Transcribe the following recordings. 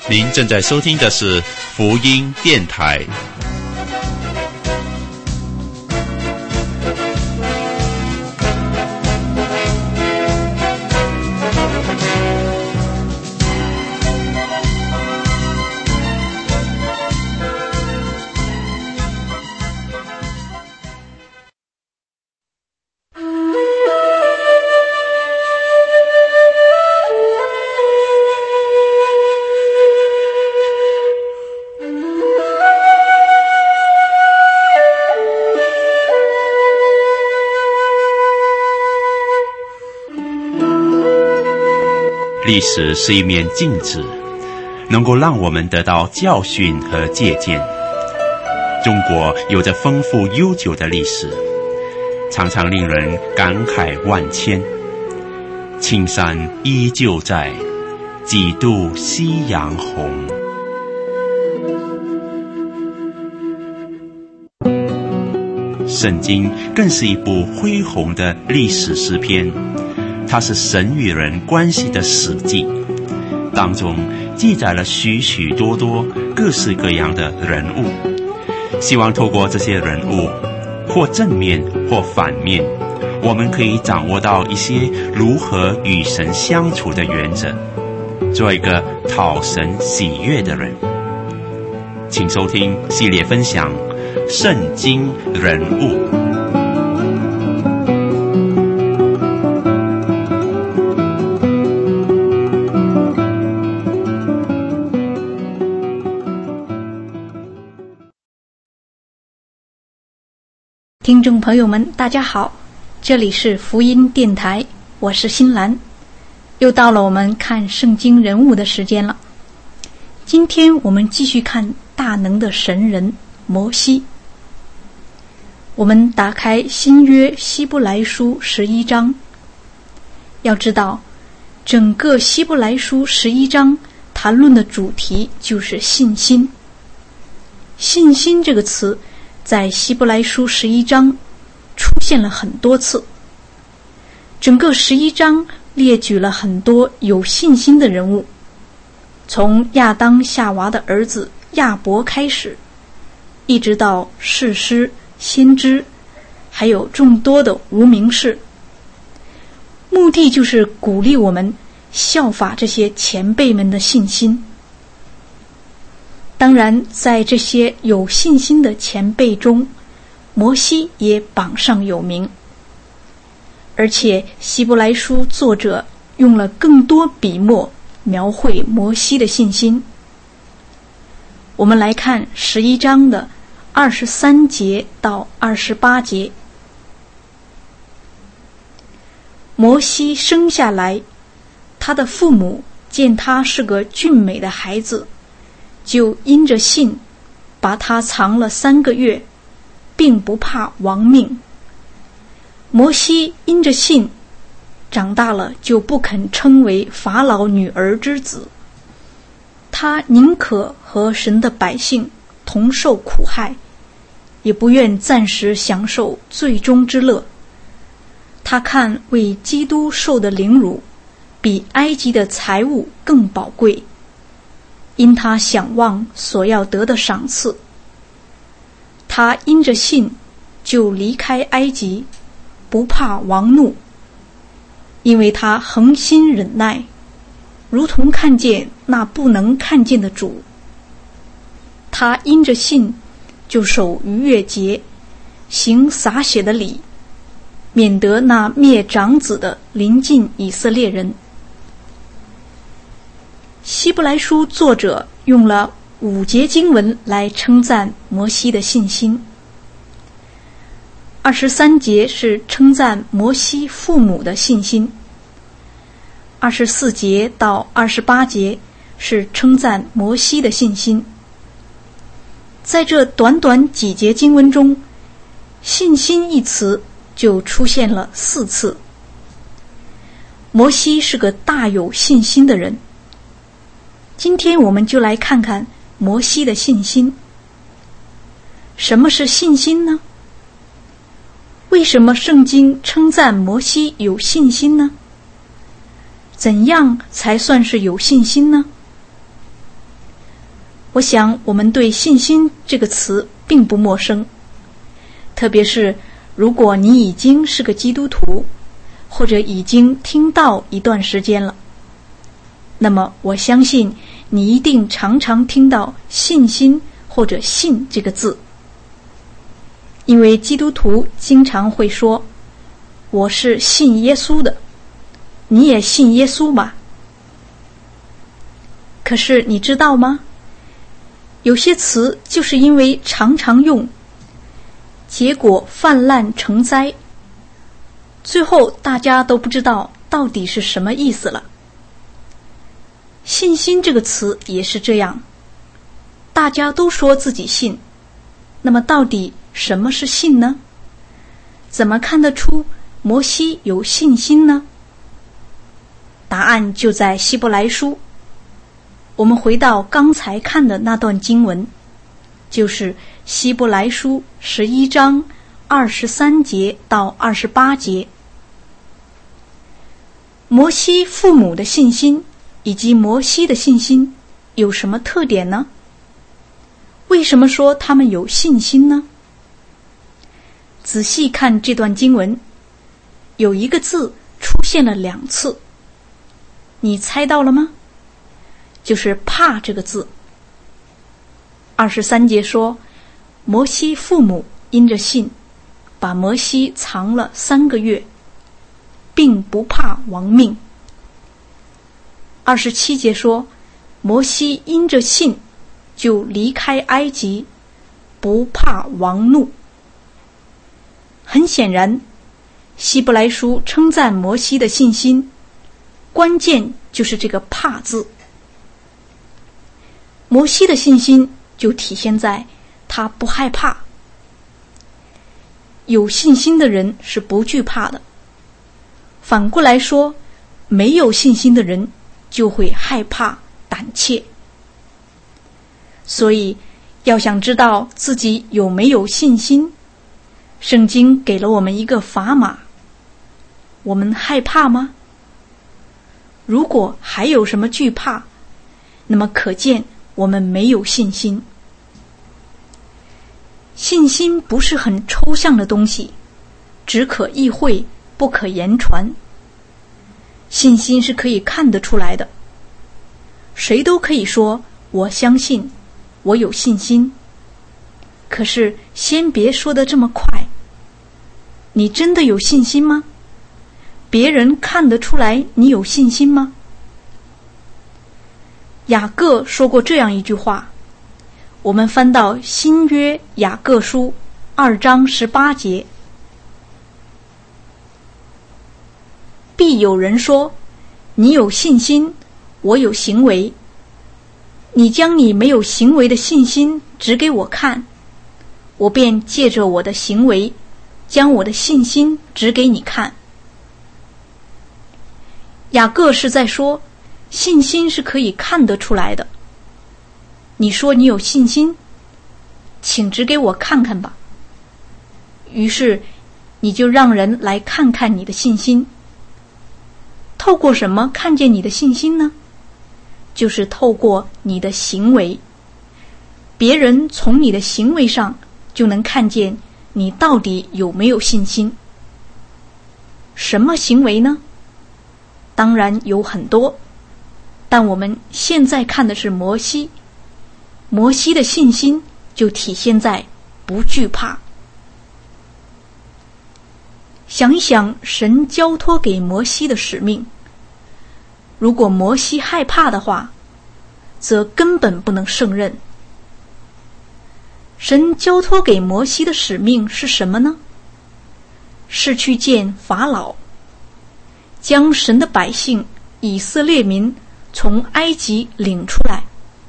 您正在收听的是福音电台。历史是一面镜子，能够让我们得到教训和借鉴。中国有着丰富悠久的历史，常常令人感慨万千。青山依旧在，几度夕阳红。圣经更是一部恢宏的历史诗篇，它是神与人关系的史记，当中记载了许许多多各式各样的人物，希望透过这些人物，或正面或反面，我们可以掌握到一些如何与神相处的原则，做一个讨神喜悦的人。请收听系列分享圣经人物。 听众朋友们大家好，这里是福音电台，我是新兰，又到了我们看圣经人物的时间了。今天我们继续看大能的神人摩西。我们打开新约希伯来书11章，要知道整个希伯来书11章谈论的主题就是信心。信心这个词在希伯来书11章出现了很多次，整个11章列举了很多有信心的人物，从亚当夏娃的儿子亚伯开始，一直到士师、先知，还有众多的无名氏，目的就是鼓励我们效法这些前辈们的信心。当然，在这些有信心的前辈中，摩西也榜上有名。而且希伯来书作者用了更多笔墨描绘摩西的信心。我们来看11章的23节到28节。摩西生下来，他的父母见他是个俊美的孩子，就因着信把他藏了3个月，并不怕亡命。摩西因着信长大了，就不肯称为法老女儿之子，他宁可和神的百姓同受苦害，也不愿暂时享受最终之乐。他看为基督受的凌辱比埃及的财物更宝贵，因他想望所要得的赏赐。他因着信就离开埃及，不怕王怒，因为他恒心忍耐，如同看见那不能看见的主。他因着信就守逾越节，行洒血的礼，免得那灭长子的临近以色列人。希伯来书作者用了5节经文来称赞摩西的信心。23节是称赞摩西父母的信心，24节到28节是称赞摩西的信心。在这短短几节经文中，信心一词就出现了4次。摩西是个大有信心的人。今天我们就来看看摩西的信心。什么是信心呢？为什么圣经称赞摩西有信心呢？怎样才算是有信心呢？ 我想我们对信心这个词并不陌生，特别是如果你已经是个基督徒，或者已经听到一段时间了，那么我相信你一定常常听到信心或者信这个字。因为基督徒经常会说，我是信耶稣的，你也信耶稣吧？可是你知道吗？有些词就是因为常常用，结果泛滥成灾，最后大家都不知道到底是什么意思了。信心这个词也是这样，大家都说自己信，那么到底什么是信呢？怎么看得出摩西有信心呢？答案就在希伯来书。我们回到刚才看的那段经文，就是希伯来书11章23节到28节。摩西父母的信心以及摩西的信心有什么特点呢？为什么说他们有信心呢？仔细看这段经文，有一个字出现了2次，你猜到了吗？就是怕这个字。23节说，摩西父母因着信，把摩西藏了3个月，并不怕亡命。27节说，摩西因着信，就离开埃及，不怕王怒。很显然，希伯来书称赞摩西的信心，关键就是这个怕字。摩西的信心就体现在他不害怕。有信心的人是不惧怕的，反过来说，没有信心的人就会害怕胆怯。所以要想知道自己有没有信心，圣经给了我们一个砝码。我们害怕吗？如果还有什么惧怕，那么可见我们没有信心。信心不是很抽象的东西，只可意会，不可言传。信心是可以看得出来的，谁都可以说我相信，我有信心。可是先别说得这么快，你真的有信心吗？别人看得出来你有信心吗？雅各说过这样一句话，我们翻到新约雅各书2章18节，必有人说，你有信心，我有行为，你将你没有行为的信心指给我看，我便借着我的行为将我的信心指给你看。雅各是在说，信心是可以看得出来的。你说你有信心，请指给我看看吧。于是你就让人来看看你的信心。透过什么看见你的信心呢？就是透过你的行为。别人从你的行为上就能看见你到底有没有信心。什么行为呢？当然有很多，但我们现在看的是摩西。摩西的信心就体现在不惧怕。想一想神交托给摩西的使命，如果摩西害怕的话，则根本不能胜任。神交托给摩西的使命是什么呢？是去见法老，将神的百姓以色列民从埃及领出来。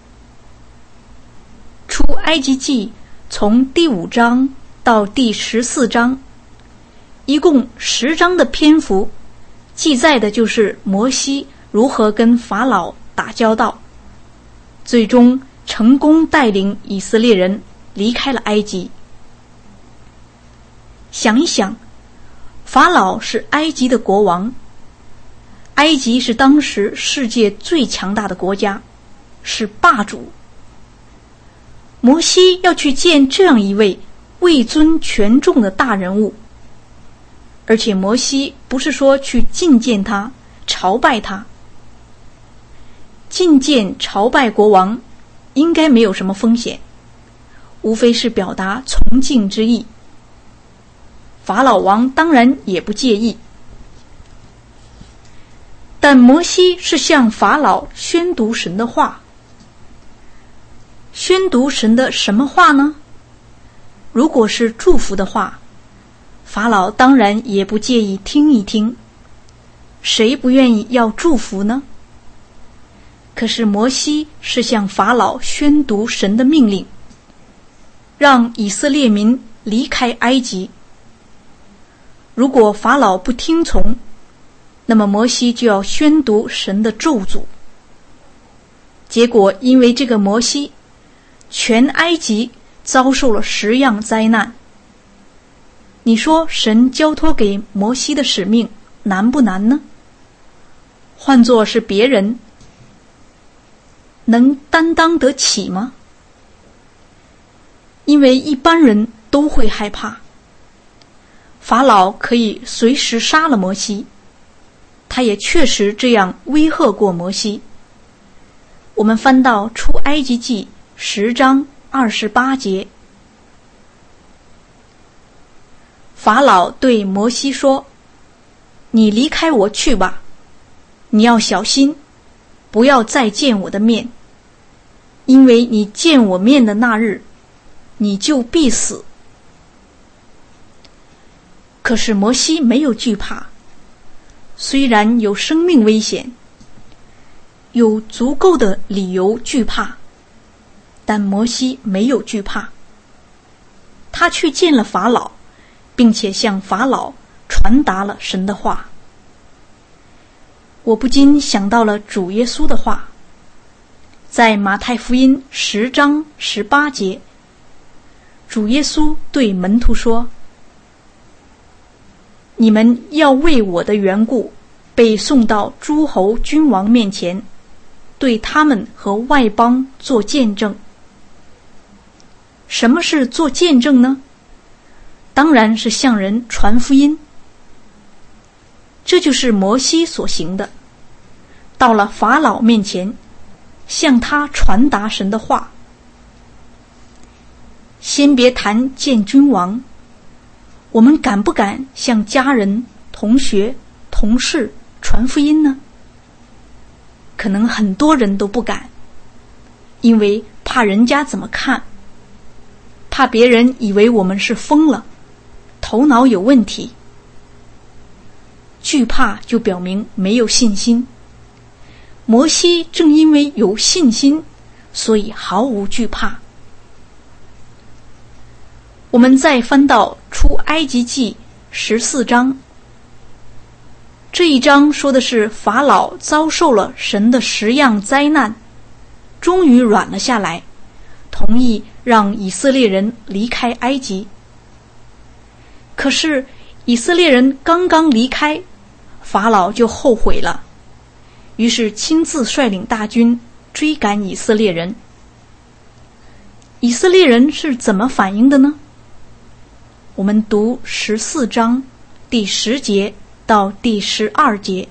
出埃及记从第5章到第14章，一共10章的篇幅，记载的就是摩西如何跟法老打交道，最终成功带领以色列人离开了埃及。想一想，法老是埃及的国王，埃及是当时世界最强大的国家，是霸主。 摩西要去见这样一位位尊权重的大人物，而且摩西不是说去觐见他、朝拜他。觐见、朝拜国王应该没有什么风险，无非是表达崇敬之意。法老王当然也不介意，但摩西是向法老宣读神的话。宣读神的什么话呢？如果是祝福的话，法老当然也不介意听一听，谁不愿意要祝福呢？可是摩西是向法老宣读神的命令，让以色列民离开埃及。如果法老不听从，那么摩西就要宣读神的咒诅。结果因为这个摩西，全埃及遭受了10样灾难。你说神交托给摩西的使命难不难呢？换作是别人，能担当得起吗？因为一般人都会害怕。法老可以随时杀了摩西，他也确实这样威吓过摩西。我们翻到出埃及记10章28节，法老对摩西说：你离开我去吧，你要小心，不要再见我的面，因为你见我面的那日，你就必死。可是摩西没有惧怕，虽然有生命危险，有足够的理由惧怕，但摩西没有惧怕。他去见了法老，并且向法老传达了神的话。我不禁想到了主耶稣的话，在马太福音10章18节，主耶稣对门徒说：你们要为我的缘故被送到诸侯君王面前，对他们和外邦做见证。什么是做见证呢？当然是向人传福音。这就是摩西所行的，到了法老面前，向他传达神的话。先别谈见君王，我们敢不敢向家人、同学、同事传福音呢？可能很多人都不敢，因为怕人家怎么看，怕别人以为我们是疯了，头脑有问题。惧怕就表明没有信心。摩西正因为有信心，所以毫无惧怕。我们再翻到出埃及记14章，这一章说的是法老遭受了神的10样灾难，终于软了下来，同意让以色列人离开埃及。可是以色列人刚刚离开，法老就后悔了，于是亲自率领大军追赶以色列人。以色列人是怎么反应的呢？我们读14章第10节到第12节。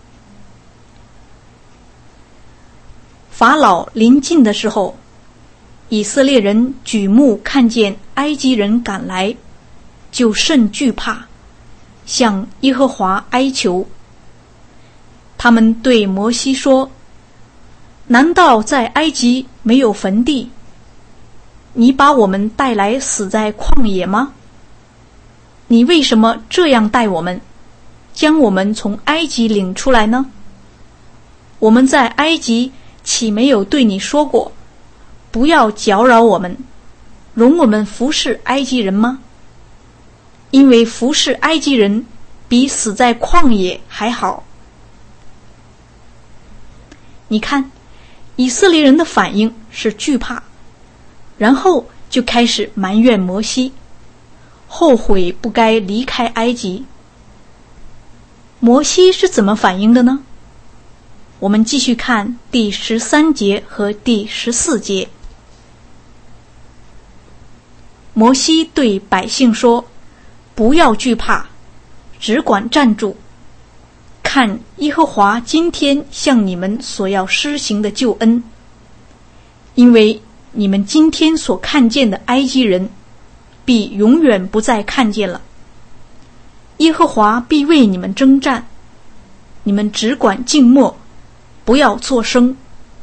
法老临近的时候，以色列人举目看见埃及人赶来，就甚惧怕，向耶和华哀求。他们对摩西说：难道在埃及没有坟地？你把我们带来死在旷野吗？你为什么这样待我们，将我们从埃及领出来呢？我们在埃及岂没有对你说过，不要搅扰我们，容我们服侍埃及人吗？因为服侍埃及人比死在旷野还好。你看，以色列人的反应是惧怕，然后就开始埋怨摩西，后悔不该离开埃及。摩西是怎么反应的呢？我们继续看第13节和第14节。 摩西对百姓说：不要惧怕，只管站住，看耶和华今天向你们所要施行的救恩，因为你们今天所看见的埃及人必永远不再看见了。耶和华必为你们征战，你们只管静默，不要作声。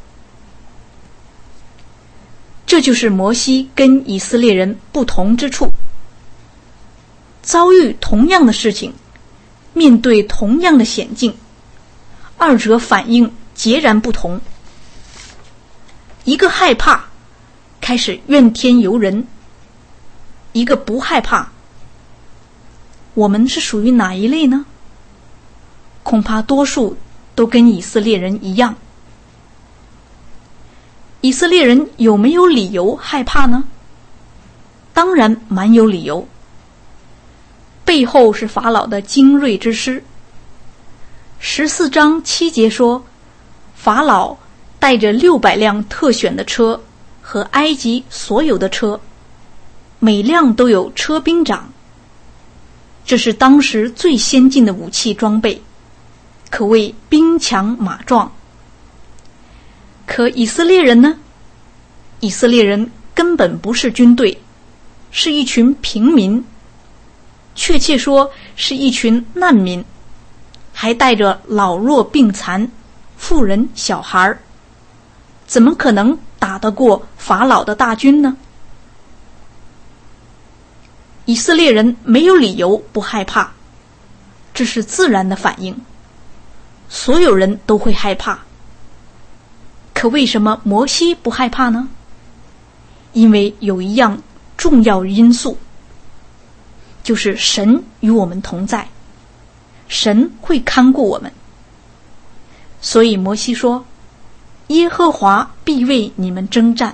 这就是摩西跟以色列人不同之处。遭遇同样的事情，面对同样的险境，二者反应截然不同。一个害怕，开始怨天尤人；一个不害怕。我们是属于哪一类呢？恐怕多数都跟以色列人一样。以色列人有没有理由害怕呢？当然蛮有理由。背后是法老的精锐之师。14章7节说，法老带着600辆特选的车和埃及所有的车，每辆都有车兵长。这是当时最先进的武器装备，可谓兵强马壮。可以色列人呢？以色列人根本不是军队，是一群平民，确切说是一群难民，还带着老弱病残、妇人小孩，怎么可能打得过法老的大军呢？以色列人没有理由不害怕，这是自然的反应，所有人都会害怕。可为什么摩西不害怕呢？因为有一样重要因素，就是神与我们同在，神会看顾我们。所以摩西说，耶和华必为你们征战。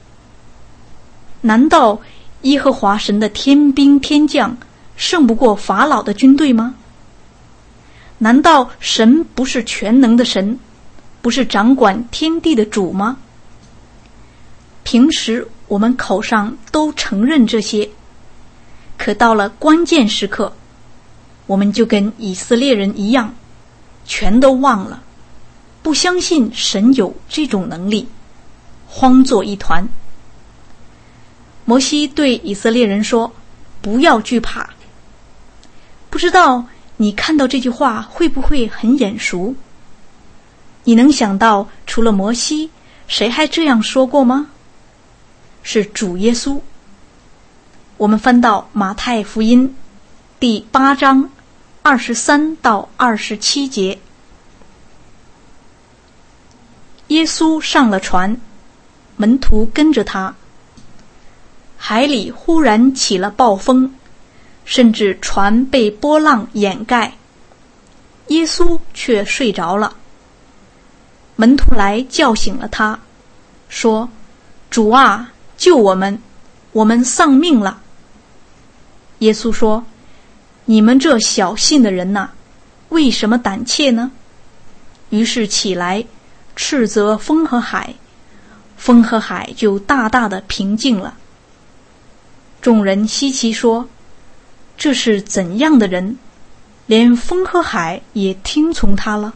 难道耶和华神的天兵天将胜不过法老的军队吗？难道神不是全能的神，不是掌管天地的主吗？平时我们口上都承认这些，可到了关键时刻，我们就跟以色列人一样，全都忘了，不相信神有这种能力，慌作一团。摩西对以色列人说，不要惧怕。不知道你看到这句话会不会很眼熟？你能想到除了摩西，谁还这样说过吗？是主耶稣。我们翻到马太福音第8章23到27节。耶稣上了船，门徒跟着他。海里忽然起了暴风，甚至船被波浪掩盖，耶稣却睡着了。门徒来叫醒了他，说：主啊，救我们，我们丧命了。耶稣说：你们这小信的人哪，为什么胆怯呢？于是起来，斥责风和海，风和海就大大的平静了。众人稀奇说：这是怎样的人，连风和海也听从他了？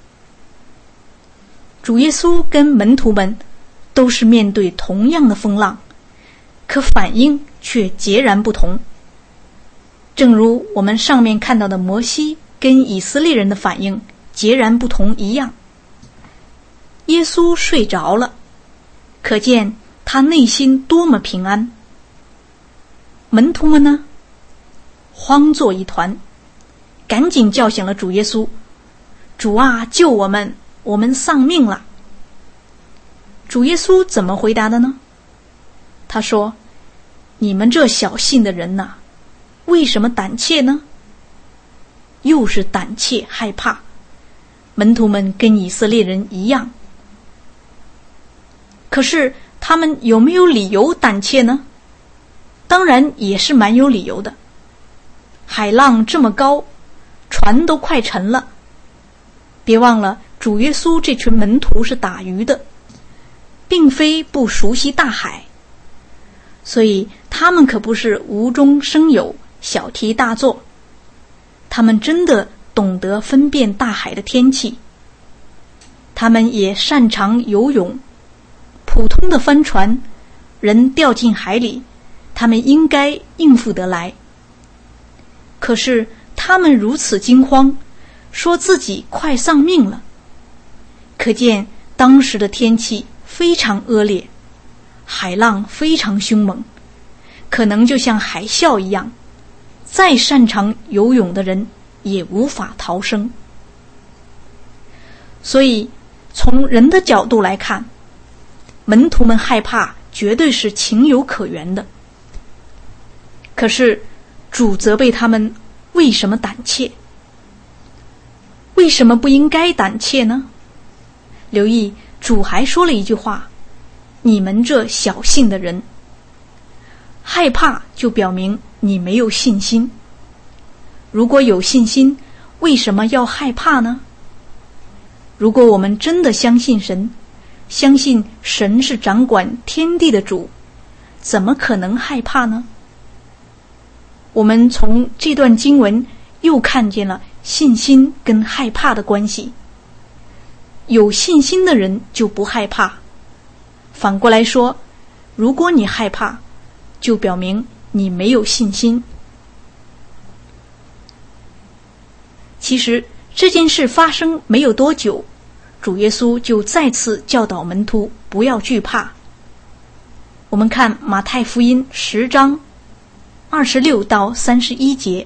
主耶稣跟门徒们都是面对同样的风浪，可反应却截然不同。正如我们上面看到的摩西跟以色列人的反应截然不同一样。耶稣睡着了，可见他内心多么平安。门徒们呢，慌作一团，赶紧叫醒了主耶稣：主啊，救我们，我们丧命了。主耶稣怎么回答的呢？他说：你们这小信的人哪，为什么胆怯呢？又是胆怯害怕。门徒们跟以色列人一样，可是他们有没有理由胆怯呢？当然也是蛮有理由的。海浪这么高，船都快沉了。别忘了，主耶稣这群门徒是打鱼的，并非不熟悉大海，所以他们可不是无中生有，小题大做，他们真的懂得分辨大海的天气，他们也擅长游泳。普通的帆船，人掉进海里，他们应该应付得来。可是他们如此惊慌，说自己快丧命了。可见当时的天气非常恶劣，海浪非常凶猛，可能就像海啸一样，再擅长游泳的人也无法逃生。所以从人的角度来看，门徒们害怕绝对是情有可原的。可是主责备他们为什么胆怯？为什么不应该胆怯呢？留意主还说了一句话：你们这小信的人。害怕就表明你没有信心。如果有信心，为什么要害怕呢？如果我们真的相信神，相信神是掌管天地的主，怎么可能害怕呢？我们从这段经文又看见了信心跟害怕的关系。有信心的人就不害怕。反过来说，如果你害怕，就表明你没有信心。其实这件事发生没有多久，主耶稣就再次教导门徒不要惧怕。我们看马太福音10章26到31节。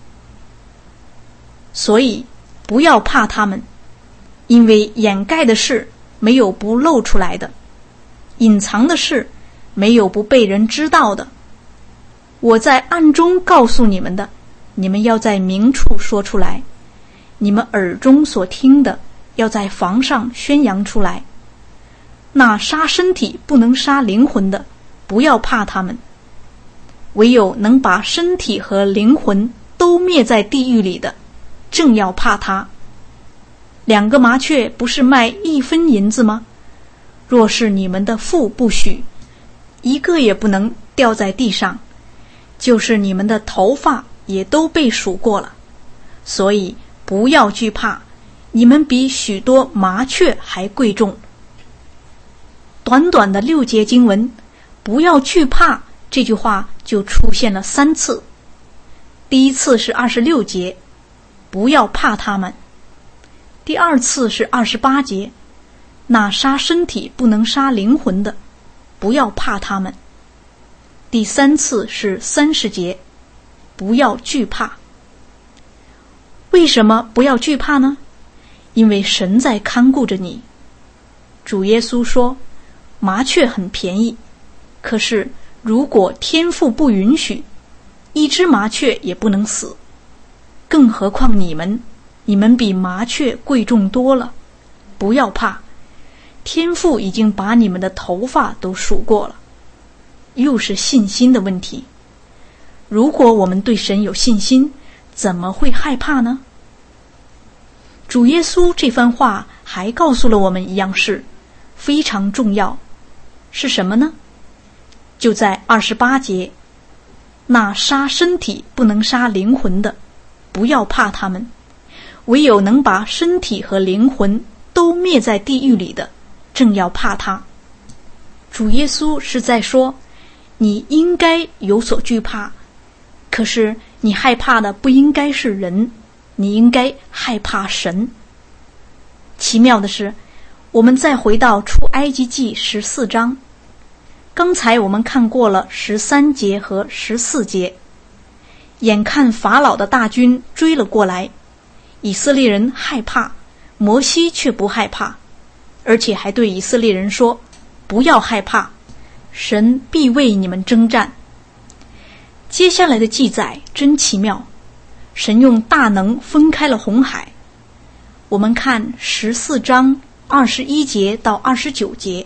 所以不要怕他们，因为掩盖的事没有不露出来的，隐藏的事没有不被人知道的。我在暗中告诉你们的，你们要在明处说出来；你们耳中所听的，要在房上宣扬出来。那杀身体不能杀灵魂的，不要怕他们；唯有能把身体和灵魂都灭在地狱里的，正要怕他。2个麻雀不是卖1分银子吗？若是你们的父不许，一个也不能掉在地上，就是你们的头发也都被数过了。所以不要惧怕，你们比许多麻雀还贵重。短短的6节经文，不要惧怕这句话就出现了3次。第一次是26节，不要怕他们；第二次是28节，那杀身体不能杀灵魂的，不要怕他们；第3次是30节，不要惧怕。为什么不要惧怕呢？因为神在看顾着你。主耶稣说，麻雀很便宜，可是如果天父不允许，一只麻雀也不能死，更何况你们比麻雀贵重多了。不要怕，天父已经把你们的头发都数过了。又是信心的问题。如果我们对神有信心，怎么会害怕呢？主耶稣这番话还告诉了我们一样事，非常重要，是什么呢？就在28节，那杀身体不能杀灵魂的，不要怕他们；唯有能把身体和灵魂都灭在地狱里的，正要怕他。主耶稣是在说，你应该有所惧怕，可是你害怕的不应该是人，你应该害怕神。奇妙的是，我们再回到出埃及记14章，刚才我们看过了13节和14节。眼看法老的大军追了过来，以色列人害怕，摩西却不害怕，而且还对以色列人说，不要害怕，神必为你们征战。接下来的记载真奇妙，神用大能分开了红海。我们看14章21节到29节。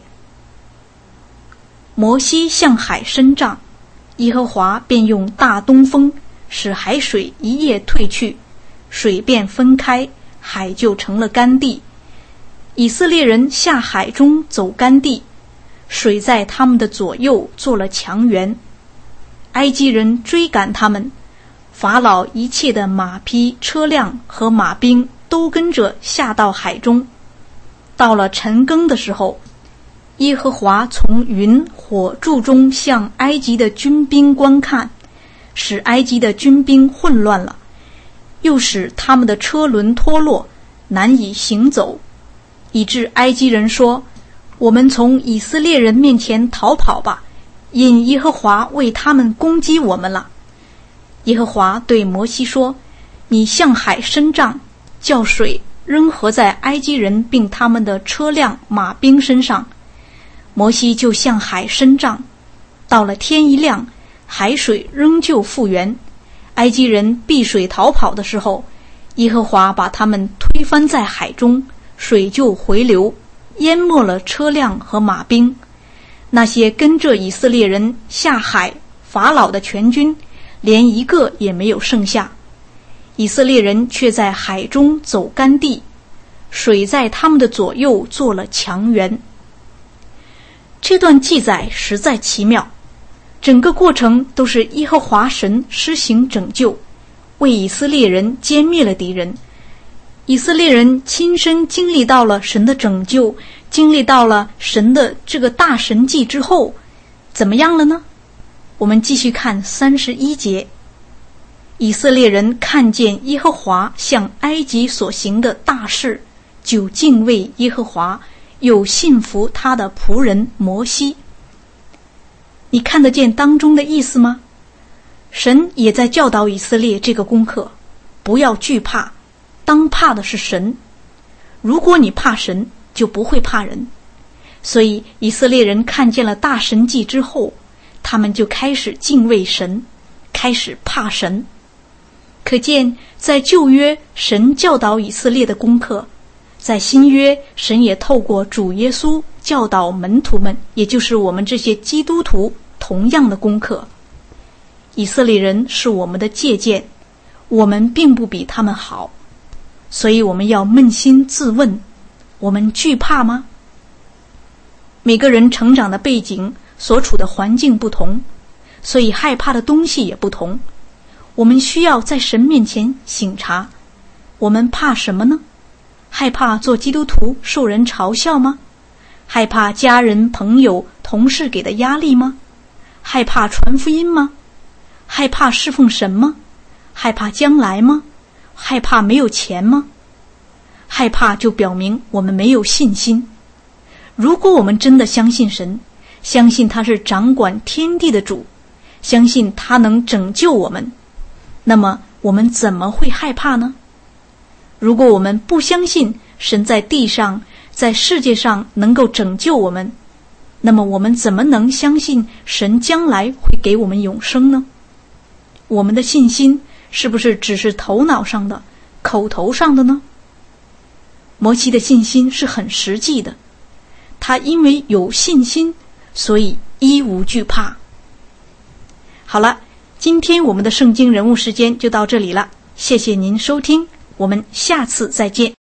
摩西向海伸杖，耶和华便用大东风使海水一夜退去，水便分开，海就成了干地。以色列人下海中走干地，水在他们的左右做了墙垣。 埃及人追赶他们，法老一切的马匹、车辆和马兵都跟着下到海中。到了晨更的时候，耶和华从云火柱中向埃及的军兵观看，使埃及的军兵混乱了，又使他们的车轮脱落，难以行走，以致埃及人说：我们从以色列人面前逃跑吧，因耶和华为他们攻击我们了。耶和华对摩西说：你向海伸杖，叫水扔合在埃及人并他们的车辆马兵身上。摩西就向海伸杖，到了天一亮，海水仍旧复原。埃及人避水逃跑的时候，耶和华把他们推翻在海中，水就回流，淹没了车辆和马兵。那些跟着以色列人下海法老的全军，连一个也没有剩下。以色列人却在海中走干地，水在他们的左右做了墙垣。这段记载实在奇妙，整个过程都是耶和华神施行拯救，为以色列人歼灭了敌人。以色列人亲身经历到了神的拯救，经历到了神的这个大神迹之后，怎么样了呢？我们继续看31节。以色列人看见耶和华向埃及所行的大事，就敬畏耶和华，又信服他的仆人摩西。你看得见当中的意思吗？神也在教导以色列这个功课，不要惧怕，当怕的是神。如果你怕神，就不会怕人。所以以色列人看见了大神迹之后，他们就开始敬畏神，开始怕神。可见在旧约神教导以色列的功课，在新约神也透过主耶稣教导门徒们，也就是我们这些基督徒同样的功课。以色列人是我们的借鉴，我们并不比他们好，所以我们要扪心自问，我们惧怕吗？每个人成长的背景，所处的环境不同，所以害怕的东西也不同。我们需要在神面前省察，我们怕什么呢？害怕做基督徒受人嘲笑吗？害怕家人、朋友、同事给的压力吗？害怕传福音吗？害怕侍奉神吗？害怕将来吗？害怕没有钱吗？害怕就表明我们没有信心。如果我们真的相信神，相信他是掌管天地的主，相信他能拯救我们，那么我们怎么会害怕呢？如果我们不相信神在地上，在世界上能够拯救我们，那么我们怎么能相信神将来会给我们永生呢？我们的信心是不是只是头脑上的、口头上的呢？摩西的信心是很实际的，他因为有信心，所以一无惧怕。好了，今天我们的圣经人物时间就到这里了，谢谢您收听，我们下次再见。